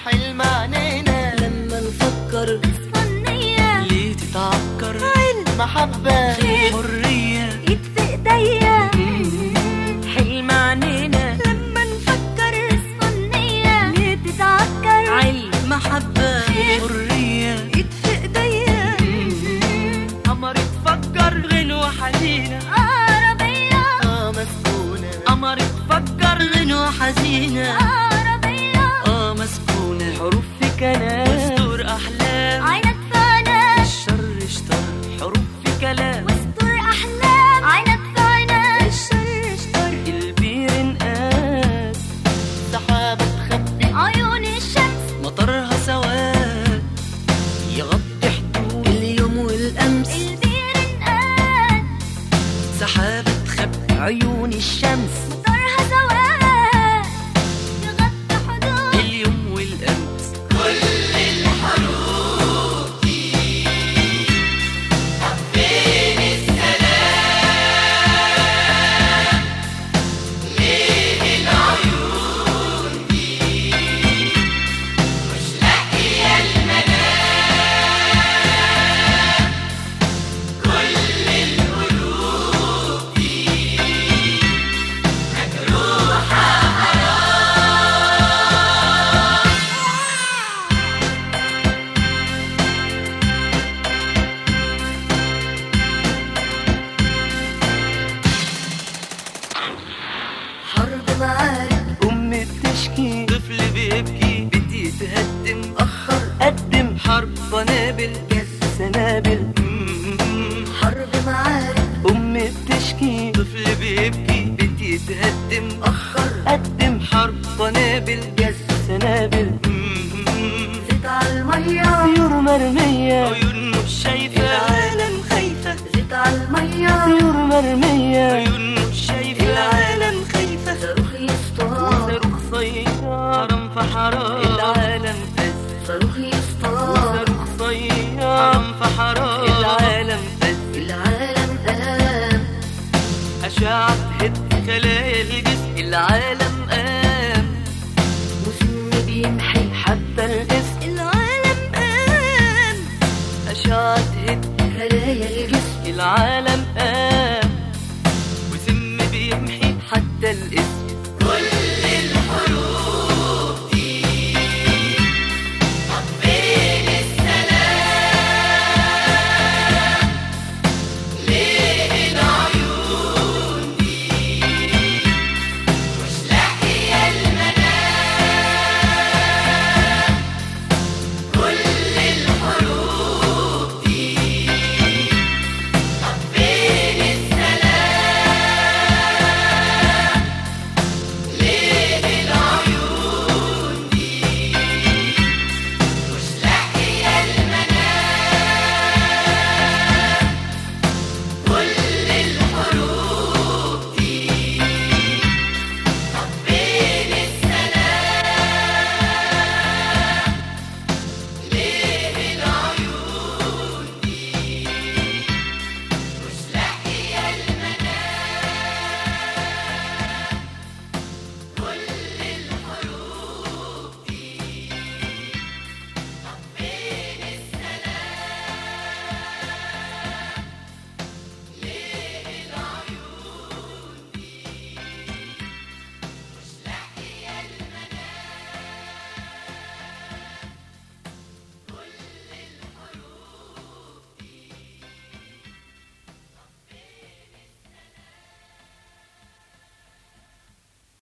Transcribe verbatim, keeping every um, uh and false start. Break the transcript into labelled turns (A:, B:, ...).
A: حلم عنينا
B: لما نفكر
C: تصفى النية
A: ليه تتعكر
B: علم
A: محبة
B: خير
A: حرية
C: ايد في ايديا
B: حلم عنينا
C: لما نفكر تصفى النية ليه تتعكر
B: علم محبة
A: حرية
C: ايد في ايديا
B: قمر تفكر غنوة حزينة
C: عربية
A: اه مسكونة
B: قمر تفكر غنوة حزينة
C: عربية
B: اه مسكونة حروف في كلام واستر أحلام
C: عينك فانا
B: الشر اشتر حروف في كلام
C: واستر احلام عينك فانا الشر اشتر
B: البير انقاد
A: سحابة تخبي
C: عيون الشمس
B: مطرها سواد يغطي حدود اليوم والأمس
C: البير انقاد
B: سحابة تخبي عيون الشمس
C: مطرها سواد يغطي حدود
B: اليوم والأمس
C: حرب معارك
B: أم بتشكي طفل بيبكي بدي يتهدم أخر قدم حرب قنابل جس سنابل
C: حرب معارك
B: أم بتشكي طفل بيبكي بدي يتهدم أخر قدم حرب قنابل جس سنابل
C: زيت على المية
B: طيور مرمية عيون مش شايفة العالم خايفة
C: زيت على المية
B: طيور مرمية عيون مش شايفة العالم خايفة
C: صاروخ يصطاد
B: صاروخ صيارة في حرام العالم فز
C: صاروخ يصطاد
B: صاروخ صيارة في حرام العالم فز
C: العالم قام
B: أشعة هد خلايا الجسم العالم قام
C: وسم بيمحي
B: حتى الاسم
C: العالم قام
B: أشعة هد
C: خلايا الجسم
B: العالم